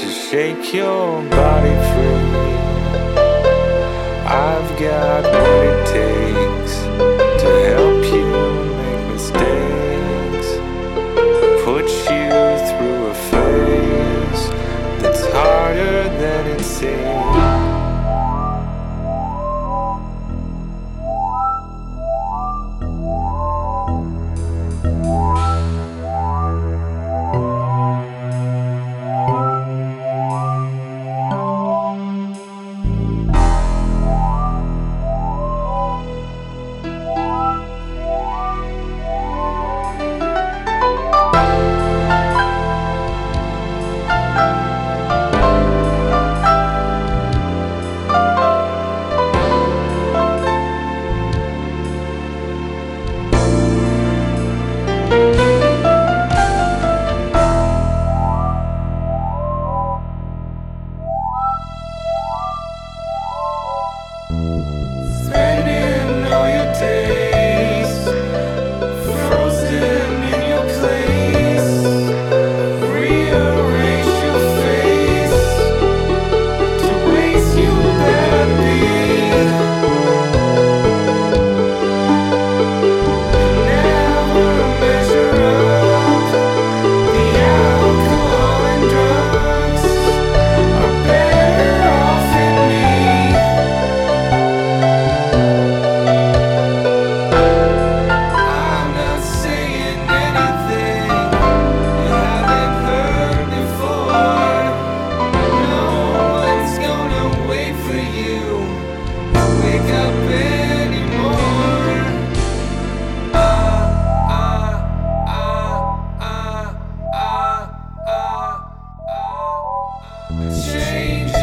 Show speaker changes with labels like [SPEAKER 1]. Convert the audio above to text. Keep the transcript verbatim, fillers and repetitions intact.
[SPEAKER 1] to shake your body free. I've got what it takes to help you make mistakes, put you through a phase that's harder than it seems. Spending all your days frozen in your place, rearrange your face to waste you better be. Never measure up. The alcohol and drugs are better off in me. I'm not saying anything you haven't heard before. No one's gonna wait for you to wake up anymore. Ah, ah, ah, ah, ah, ah, ah. Change